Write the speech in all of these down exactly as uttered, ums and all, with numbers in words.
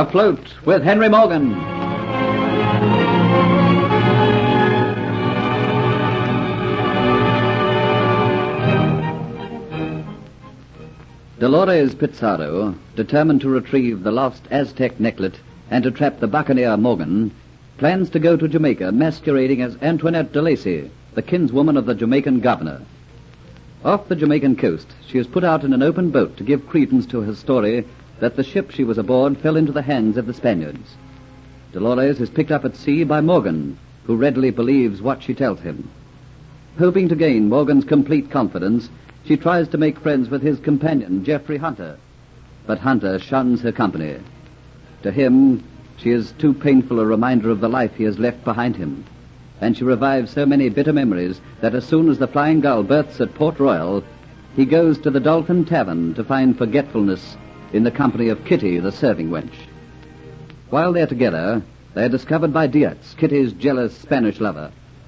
Afloat with Henry Morgan. Dolores Pizarro, determined to retrieve the lost Aztec necklet and to trap the buccaneer Morgan, plans to go to Jamaica masquerading as Antoinette de Lacy, the kinswoman of the Jamaican governor. Off the Jamaican coast, she is put out in an open boat to give credence to her story that the ship she was aboard fell into the hands of the Spaniards. Dolores is picked up at sea by Morgan, who readily believes what she tells him. Hoping to gain Morgan's complete confidence, she tries to make friends with his companion, Geoffrey Hunter. But Hunter shuns her company. To him, she is too painful a reminder of the life he has left behind him. And she revives so many bitter memories that as soon as the Flying Gull berths at Port Royal, he goes to the Dolphin Tavern to find forgetfulness in the company of Kitty, the serving wench. While they're together, they are discovered by Diaz, Kitty's jealous Spanish lover.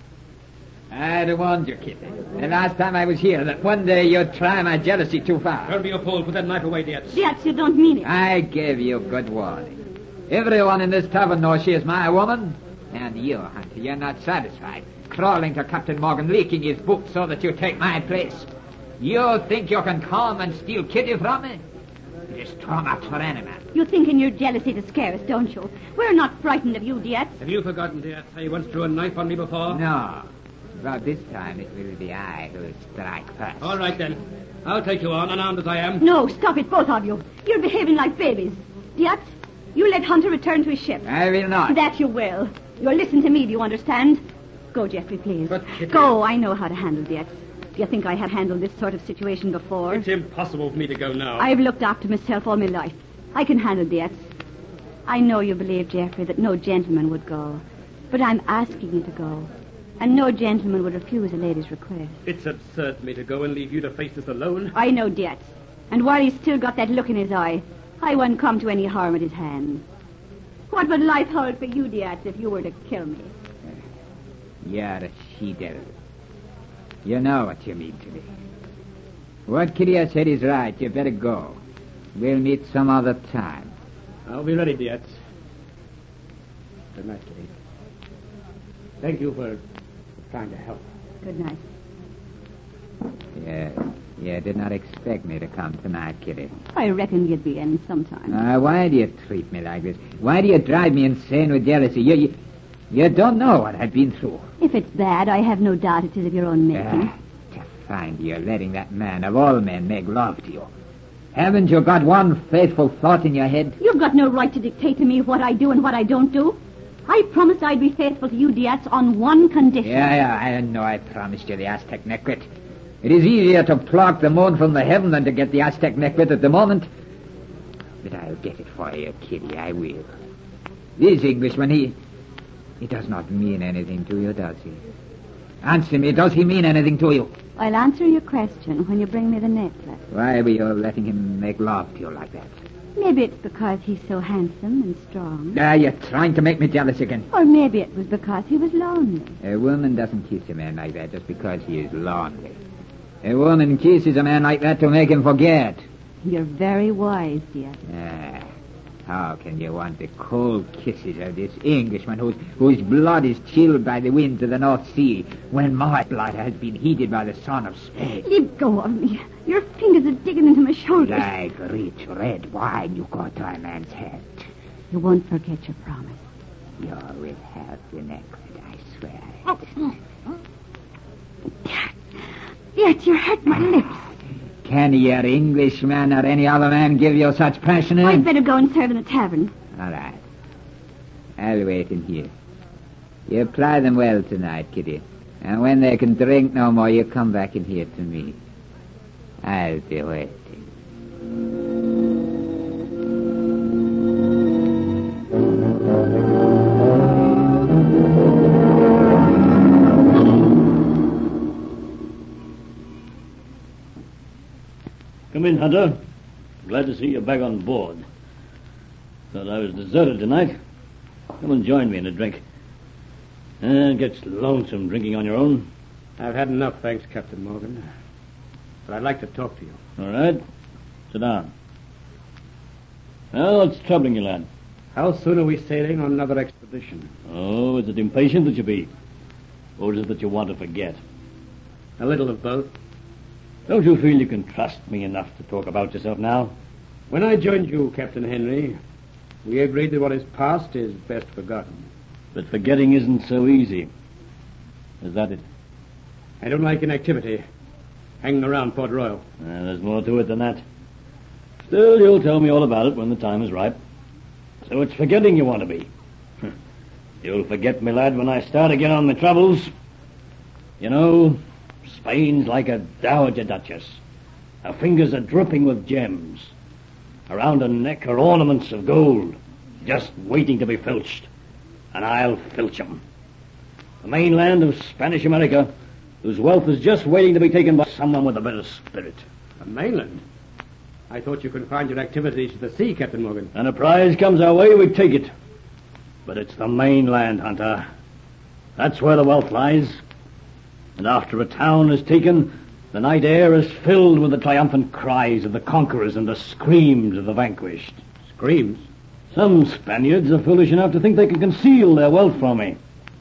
I'd warned you, Kitty, the last time I was here, that one day you'd try my jealousy too far. Turn me a pole, put that knife away, Diaz. Diaz, you don't mean it. I gave you good warning. Everyone in this tavern knows she is my woman. And you, Hunter, you're not satisfied. Crawling to Captain Morgan, leaking his book so that you take my place. You think you can come and steal Kitty from me? It is too much for any man. You think in your jealousy to scare us, don't you? We're not frightened of you, Diaz. Have you forgotten, Diaz, how you once drew a knife on me before? No. But this time it will be I who will strike first. All right, then. I'll take you on, unarmed as I am. No, stop it, both of you. You're behaving like babies. Diaz, you let Hunter return to his ship. I will not. That you will. You'll listen to me, do you understand? Go, Geoffrey, please. But, Kitty... Go, I know how to handle Diaz. Do you think I have handled this sort of situation before? It's impossible for me to go now. I've looked after myself all my life. I can handle Diaz. I know you believe, Geoffrey, that no gentleman would go. But I'm asking you to go. And no gentleman would refuse a lady's request. It's absurd for me to go and leave you to face this alone. I know Diaz. And while he's still got that look in his eye, I won't come to any harm at his hand. What would life hold for you, Diaz, if you were to kill me? You're a she-devil. You know what you mean to me. What Kitty has said is right. You better go. We'll meet some other time. I'll be ready, Diaz. Good night, Kitty. Thank you for trying to help. Good night. Yeah, you did not expect me to come tonight, Kitty. I reckoned you'd be in sometime. Uh, why do you treat me like this? Why do you drive me insane with jealousy? You, you, you don't know what I've been through. If it's bad, I have no doubt it is of your own making. Uh, to find you letting that man of all men make love to you. Haven't you got one faithful thought in your head? You've got no right to dictate to me what I do and what I don't do. I promised I'd be faithful to you, Diaz, on one condition. Yeah, yeah, I know I promised you the Aztec necklet. It is easier to pluck the moon from the heaven than to get the Aztec necklet at the moment. But I'll get it for you, Kitty, I will. This Englishman, he... he does not mean anything to you, does he? Answer me, does he mean anything to you? I'll answer your question when you bring me the necklace. Why were you letting him make love to you like that? Maybe it's because he's so handsome and strong. Ah, you're trying to make me jealous again. Or maybe it was because he was lonely. A woman doesn't kiss a man like that just because he is lonely. A woman kisses a man like that to make him forget. You're very wise, dear. Ah, how can you want the cold kisses of this Englishman whose, whose blood is chilled by the winds of the North Sea when my blood has been heated by the sun of Spain? Leave go of me. Your fingers are digging into my shoulders. Like rich red wine you go to a man's head. You won't forget your promise. You will have the necklace, I swear. Oh. Yet you hurt my lips. Can your Englishman or any other man give you such passion? Eh? I'd better go and serve in the tavern. All right. I'll wait in here. You ply them well tonight, Kitty. And when they can drink no more, you come back in here to me. I'll be waiting. Come in, Hunter. Glad to see you back on board. Thought I was deserted tonight. Come and join me in a drink. Uh, it gets lonesome drinking on your own. I've had enough, thanks, Captain Morgan. But I'd like to talk to you. All right. Sit down. Well, what's troubling you, lad? How soon are we sailing on another expedition? Oh, is it impatient that you be? Or is it that you want to forget? A little of both. Don't you feel you can trust me enough to talk about yourself now? When I joined you, Captain Henry, we agreed that what is past is best forgotten. But forgetting isn't so easy. Is that it? I don't like inactivity. Hanging around Port Royal. Uh, there's more to it than that. Still, you'll tell me all about it when the time is ripe. So it's forgetting you want to be. You'll forget me, lad, when I start again on my troubles. You know, Spain's like a dowager duchess. Her fingers are dripping with gems. Around her neck are ornaments of gold, just waiting to be filched. And I'll filch 'em. The mainland of Spanish America, whose wealth is just waiting to be taken by someone with a better spirit. The mainland? I thought you confined your activities to the sea, Captain Morgan. And a prize comes our way, we take it. But it's the mainland, Hunter. That's where the wealth lies. And after a town is taken, the night air is filled with the triumphant cries of the conquerors and the screams of the vanquished. Screams? Some Spaniards are foolish enough to think they can conceal their wealth from me.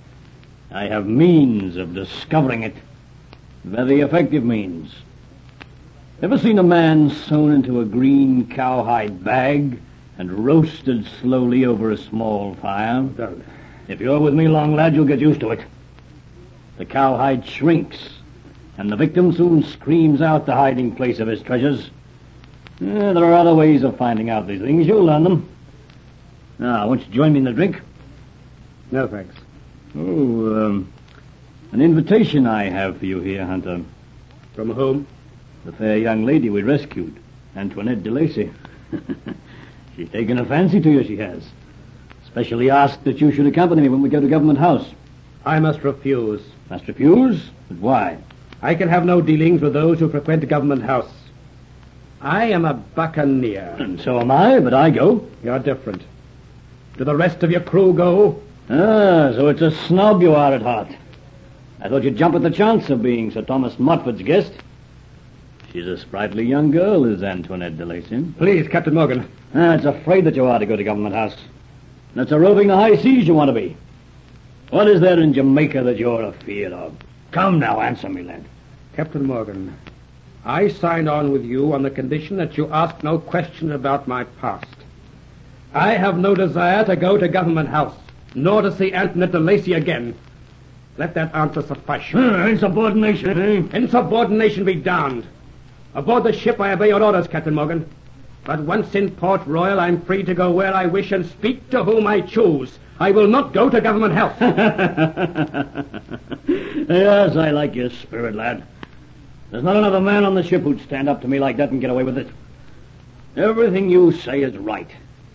I have means of discovering it. Very effective means. Ever seen a man sewn into a green cowhide bag and roasted slowly over a small fire? Don't. If you're with me long, lad, you'll get used to it. The cowhide shrinks, and the victim soon screams out the hiding place of his treasures. Eh, there are other ways of finding out these things. You'll learn them. Now, won't you join me in the drink? No, thanks. Oh, um, an invitation I have for you here, Hunter. From whom? The fair young lady we rescued, Antoinette de Lacy. She's taken a fancy to you, she has. Specially asked that you should accompany me when we go to Government House. I must refuse. Must refuse? But why? I can have no dealings with those who frequent Government House. I am a buccaneer. And so am I, but I go. You're different. Do the rest of your crew go? Ah, so it's a snob you are at heart. I thought you'd jump at the chance of being Sir Thomas Motford's guest. She's a sprightly young girl, is Antoinette de Lacy. Please, Captain Morgan. Ah, it's afraid that you are to go to Government House. And it's a roving the high seas you want to be. What is there in Jamaica that you're afeard of? Come now, answer me, lad. Captain Morgan, I signed on with you on the condition that you ask no questions about my past. I have no desire to go to Government House, nor to see Antoinette de Lacy again. Let that answer suffice. Uh, insubordination, eh? Insubordination be damned. Aboard the ship, I obey your orders, Captain Morgan. But once in Port Royal, I'm free to go where I wish and speak to whom I choose. I will not go to Government House. Yes, I like your spirit, lad. There's not another man on the ship who'd stand up to me like that and get away with it. Everything you say is right.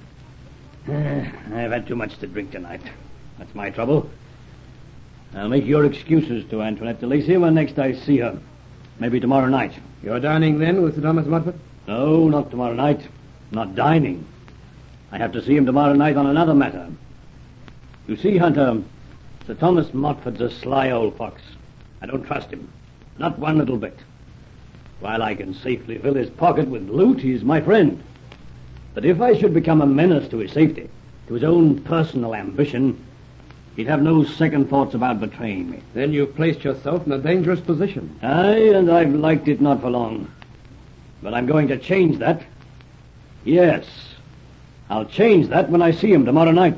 I've had too much to drink tonight. That's my trouble. I'll make your excuses to Antoinette de Lacy when next I see her. Maybe tomorrow night. You're dining then with Sir Thomas Motford? No, not tomorrow night. Not dining. I have to see him tomorrow night on another matter. You see, Hunter, Sir Thomas Motford's a sly old fox. I don't trust him. Not one little bit. While I can safely fill his pocket with loot, he's my friend. But if I should become a menace to his safety, to his own personal ambition, he'd have no second thoughts about betraying me. Then you've placed yourself in a dangerous position. Aye, and I've liked it not for long. But I'm going to change that. Yes, I'll change that when I see him tomorrow night.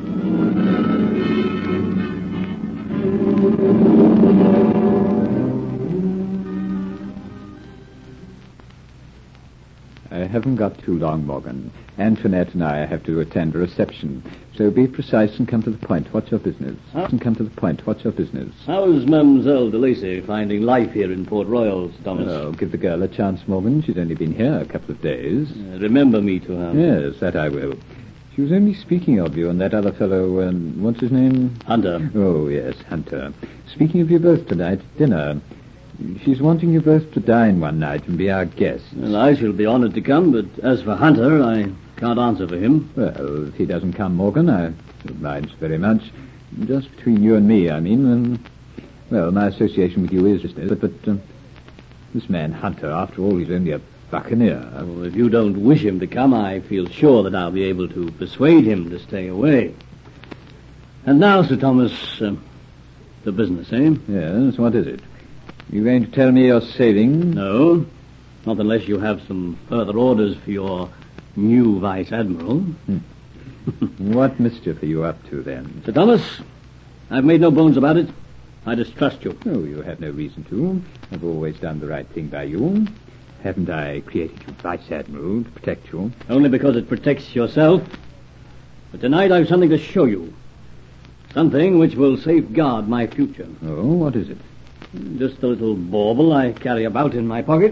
I haven't got too long, Morgan. Antoinette and I have to attend a reception. So be precise and come to the point. What's your business? Huh? And come to the point. What's your business? How's Mademoiselle de Lacy finding life here in Port Royal, Thomas? Oh, give the girl a chance, Morgan. She's only been here a couple of days. Uh, remember me to her. Yes, that I will. She was only speaking of you and that other fellow, um, what's his name? Hunter. Oh, yes, Hunter. Speaking of you both tonight at dinner. She's wanting you both to dine one night and be our guests. Well, I shall be honored to come, but as for Hunter, I can't answer for him. Well, if he doesn't come, Morgan, I don't mind very much. Just between you and me, I mean. Um, well, my association with you is... But, but um, this man Hunter, after all, he's only a Buccaneer. Well, if you don't wish him to come, I feel sure that I'll be able to persuade him to stay away. And now, Sir Thomas, uh, the business, eh? Yes, what is it? You going to tell me you're sailing? No, not unless you have some further orders for your new Vice Admiral. Hmm. What mischief are you up to, then? Sir Thomas, I've made no bones about it. I distrust you. Oh, you have no reason to. I've always done the right thing by you. Haven't I created you Vice Admiral to protect you? Only because it protects yourself. But tonight I've something to show you. Something which will safeguard my future. Oh, what is it? Just a little bauble I carry about in my pocket.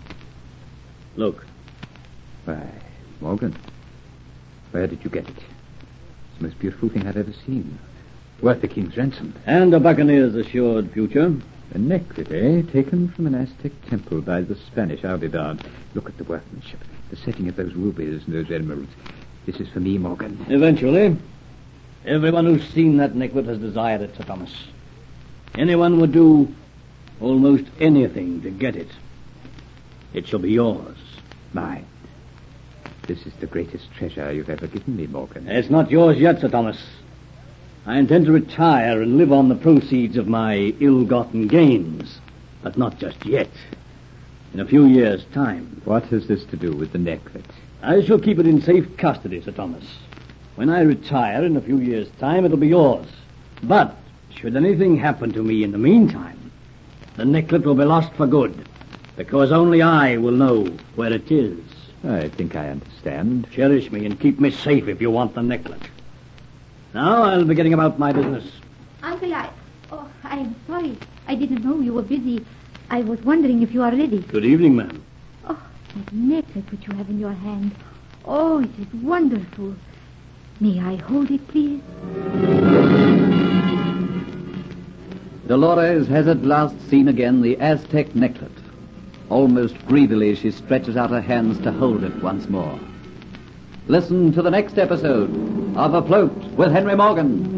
Look. Why, Morgan, where did you get it? It's the most beautiful thing I've ever seen. Worth the king's ransom. And a buccaneer's assured future. A necklet, eh? Taken from an Aztec temple by the Spanish Aldebar. Look at the workmanship, the setting of those rubies and those emeralds. This is for me, Morgan. Eventually, everyone who's seen that necklet has desired it, Sir Thomas. Anyone would do almost anything to get it. It shall be yours. Mine. This is the greatest treasure you've ever given me, Morgan. It's not yours yet, Sir Thomas. I intend to retire and live on the proceeds of my ill-gotten gains. But not just yet. In a few years' time. What has this to do with the necklet? I shall keep it in safe custody, Sir Thomas. When I retire in a few years' time, it'll be yours. But should anything happen to me in the meantime, the necklet will be lost for good, because only I will know where it is. I think I understand. Cherish me and keep me safe if you want the necklet. Now I'll be getting about my business. Uncle, I... Oh, I'm sorry. I didn't know you were busy. I was wondering if you are ready. Good evening, ma'am. Oh, that necklace which you have in your hand. Oh, it is wonderful. May I hold it, please? Dolores has at last seen again the Aztec necklet. Almost greedily she stretches out her hands to hold it once more. Listen to the next episode of Afloat with Henry Morgan.